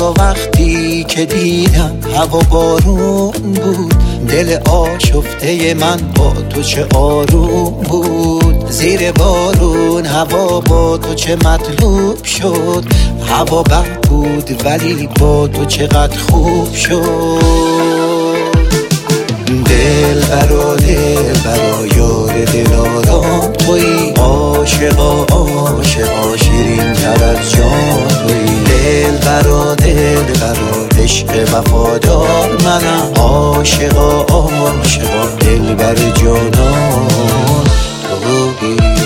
خدا وقتی که دیدم هوا بارون بود، دل آشفته من با تو چه آروم بود. زیر بارون هوا با تو چه مطلوب شد، هوا بد بود ولی با تو چقدر خوب شد. دل برا یار دلارام تویی، عاشقا شیرین تر از جان تویی. دل برا عشق وفادار منم، عاشقا دل بر جانان تویی.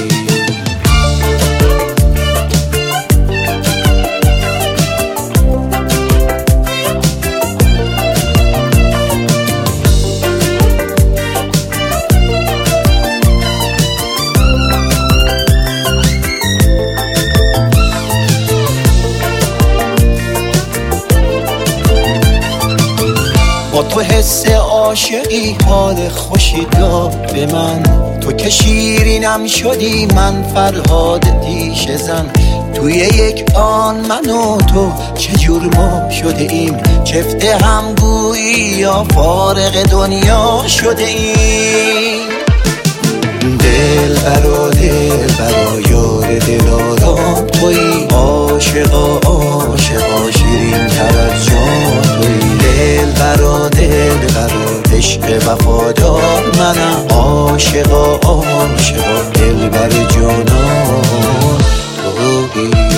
با تو حس عاشقی حال خوشی داد به من، تو که شیرینم شدی من فرهاد دیش زن. توی یک آن من و تو چجور ما شده ایم، چفته هم گویی یا فارغ دنیا شده ایم. دل برا یار دلارام تویی، عاشقا شیرین تر از جان تویی. دل برا عشق وفادار منم، عاشقا دل بر جانان تویی.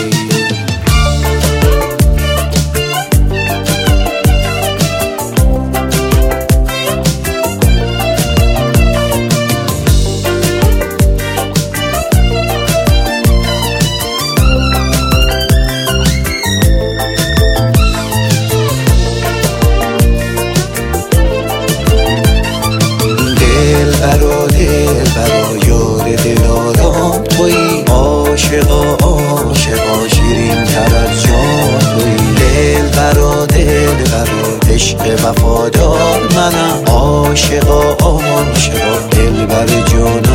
برا یار دلارام تویی، عاشقا شیرین تر از جان تویی. دل برا عشق وفادار منم، عاشقا دل بر جانان